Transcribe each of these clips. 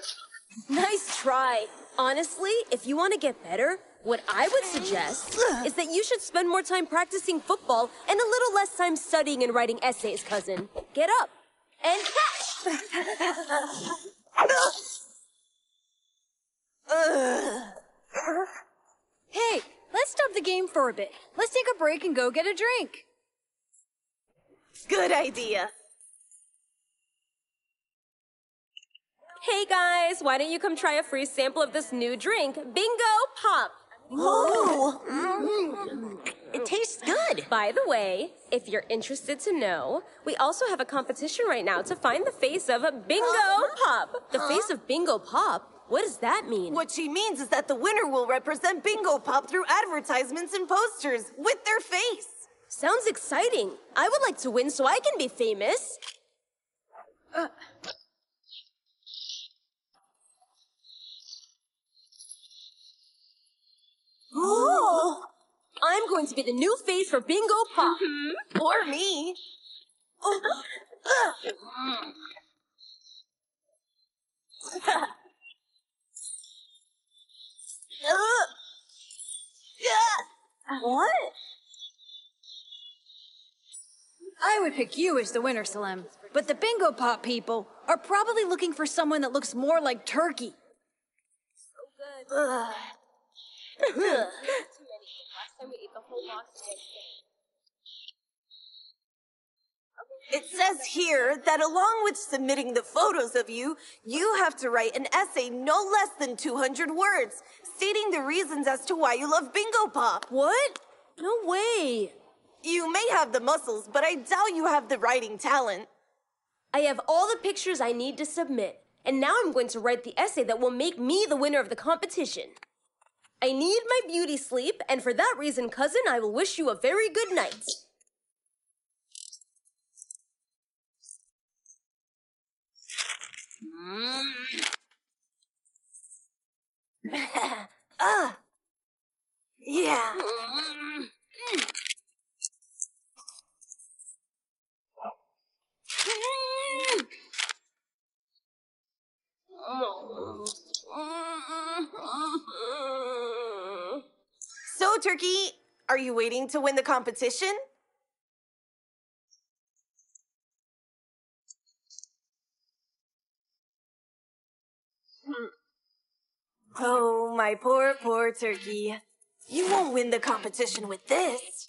Nice try. Honestly, if you want to get better, what I would suggest is that you should spend more time practicing football and a little less time studying and writing essays, cousin. Get up and catch! Hey, let's stop the game for a bit. Let's take a break and go get a drink. Good idea. Hey guys, why don't you come try a free sample of this new drink, Bingo Pop? Whoa! It tastes good. By the way, if you're interested to know, we also have a competition right now to find the face of Bingo Pop. The face of Bingo Pop? What does that mean? What she means is that the winner will represent Bingo Pop through advertisements and posters with their face. Sounds exciting. I would like to win so I can be famous. Oh! I'm going to be the new face for Bingo Pop. Or me. What? I would pick you as the winner, Salem. But the Bingo Pop people are probably looking for someone that looks more like Turkey. Too many. Last time we ate the whole box. It says here that along with submitting the photos of you, you have to write an essay no less than 200 words, stating the reasons as to why you love Bingo Pop. What? No way. You may have the muscles, but I doubt you have the writing talent. I have all the pictures I need to submit, and now I'm going to write the essay that will make me the winner of the competition. I need my beauty sleep, and for that reason, cousin, I will wish you a very good night. Yeah. So, Turkey, are you waiting to win the competition? Oh, my poor, poor Turkey. You won't win the competition with this.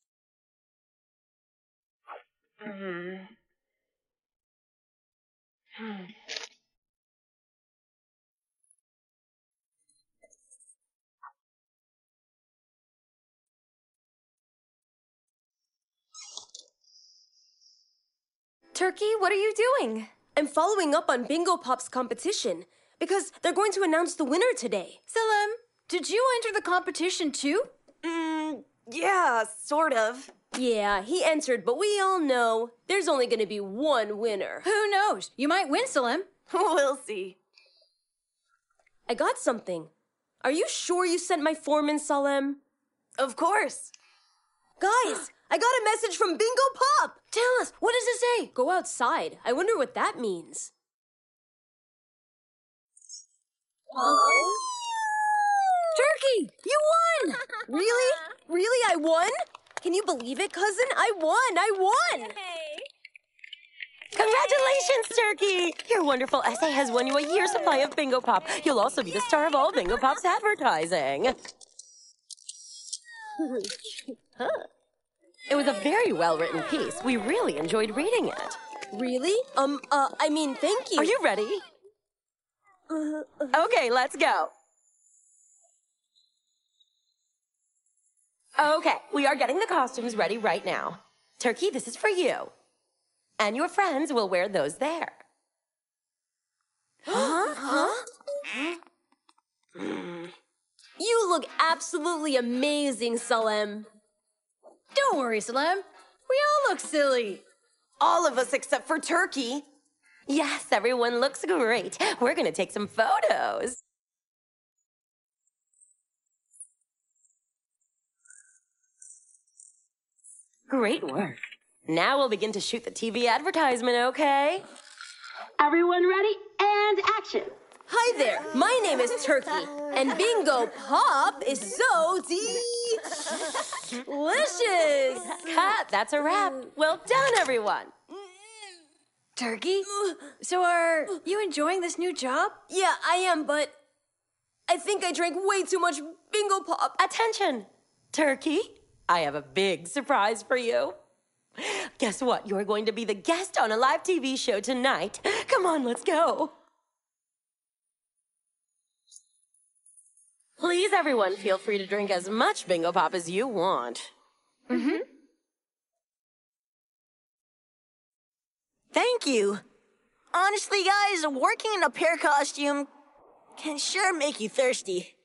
Turkey, what are you doing? I'm following up on Bingo Pop's competition, because they're going to announce the winner today. Salem, did you enter the competition too? Yeah, sort of. Yeah, he entered, but we all know there's only going to be one winner. Who knows? You might win, Salem. We'll see. I got something. Are you sure you sent my form in, Salem? Of course. Guys, I got a message from Bingo Pop! Tell us, what does it say? Go outside. I wonder what that means. Turkey, you won! Really? Really, I won? Can you believe it, cousin? I won! Congratulations, Turkey! Your wonderful essay has won you a year's supply of Bingo Pop. You'll also be the star of all Bingo Pop's advertising. It was a very well-written piece. We really enjoyed reading it. Really? I mean, thank you. Are you ready? Okay, let's go. Okay, we are getting the costumes ready right now. Turkey, this is for you. And your friends will wear those there. You look absolutely amazing, Salem. Don't worry, Salem. We all look silly. All of us except for Turkey. Yes, everyone looks great. We're gonna take some photos. Great work. Now we'll begin to shoot the TV advertisement, okay? Everyone ready? And action. Hi there, my name is Turkey, and Bingo Pop is so delicious. Cut, that's a wrap. Well done, everyone. Turkey? So are you enjoying this new job? Yeah, I am, but I think I drank way too much Bingo Pop. Attention, Turkey. I have a big surprise for you. Guess what? You're going to be the guest on a live TV show tonight. Come on, let's go. Please, everyone, feel free to drink as much Bingo Pop as you want. Thank you. Honestly, guys, working in a pear costume can sure make you thirsty.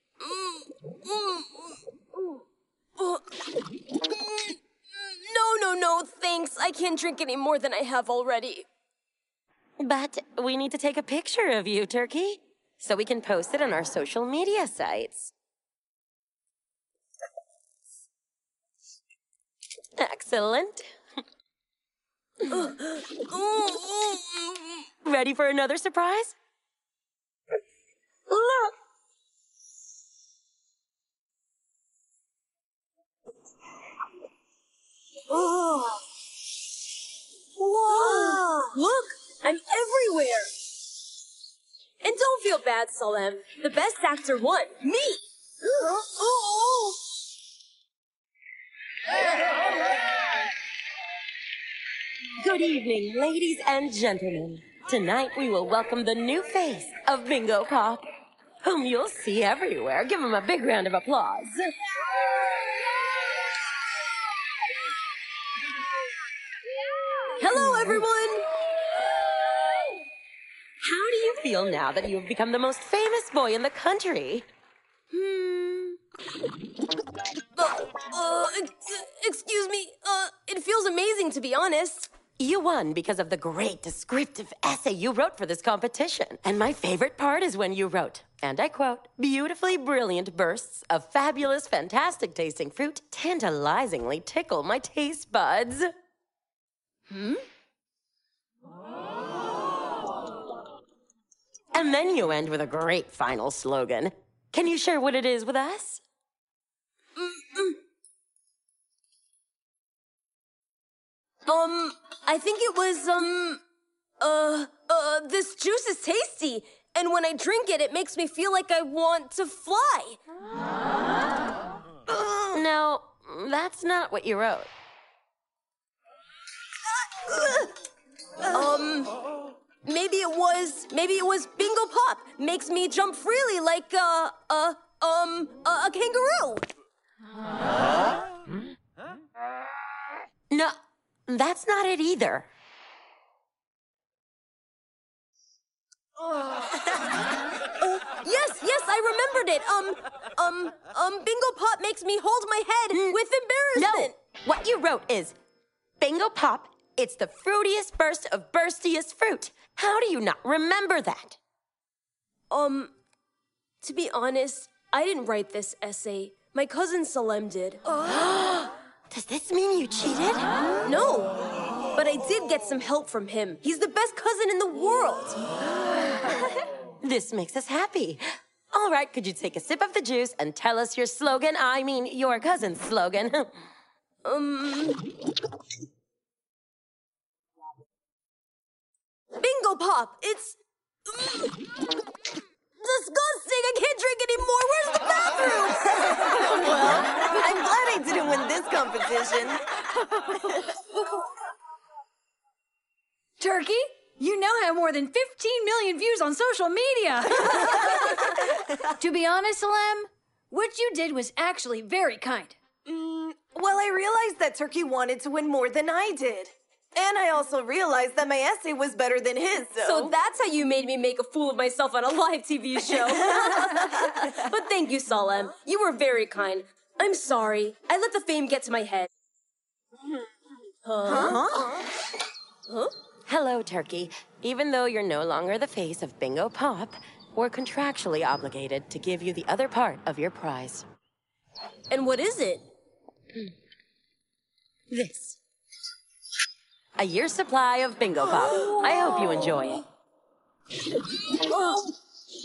No, thanks. I can't drink any more than I have already. But we need to take a picture of you, Turkey, so we can post it on our social media sites. Excellent. Ready for another surprise? Look! Whoa! Look, I'm everywhere. And don't feel bad, Salem. The best actor won. Me! Good evening, ladies and gentlemen. Tonight we will welcome the new face of Bingo Pop, whom you'll see everywhere. Give him a big round of applause. Hello, everyone! How do you feel now that you have become the most famous boy in the country? Excuse me. It feels amazing, to be honest. You won because of the great descriptive essay you wrote for this competition. And my favorite part is when you wrote, and I quote, "Beautifully brilliant bursts of fabulous, fantastic tasting fruit tantalizingly tickle my taste buds." And then you end with a great final slogan. Can you share what it is with us? I think it was, this juice is tasty, and when I drink it, it makes me feel like I want to fly. No, that's not what you wrote. Maybe it was Bingo Pop. Makes me jump freely like, a kangaroo. No, that's not it either. Yes, I remembered it. Bingo Pop makes me hold my head with embarrassment. No, what you wrote is, Bingo Pop, it's the fruitiest burst of burstiest fruit. How do you not remember that? To be honest, I didn't write this essay. My cousin Salem did. Does this mean you cheated? No, but I did get some help from him. He's the best cousin in the world. This makes us happy. All right, could you take a sip of the juice and tell us your slogan? I mean, your cousin's slogan. Bingo Pop, it's disgusting. I can't drink anymore. Where's the bathroom? Well, I'm glad I didn't win this competition. Turkey, you now have more than 15 million views on social media. To be honest, Salem, what you did was actually very kind. Well, I realized that Turkey wanted to win more than I did. And I also realized that my essay was better than his, So that's how you made me make a fool of myself on a live TV show. But thank you, Salem. You were very kind. I'm sorry. I let the fame get to my head. Hello, Turkey. Even though you're no longer the face of Bingo Pop, we're contractually obligated to give you the other part of your prize. And what is it? This. A year's supply of Bingo Pop. I hope you enjoy it.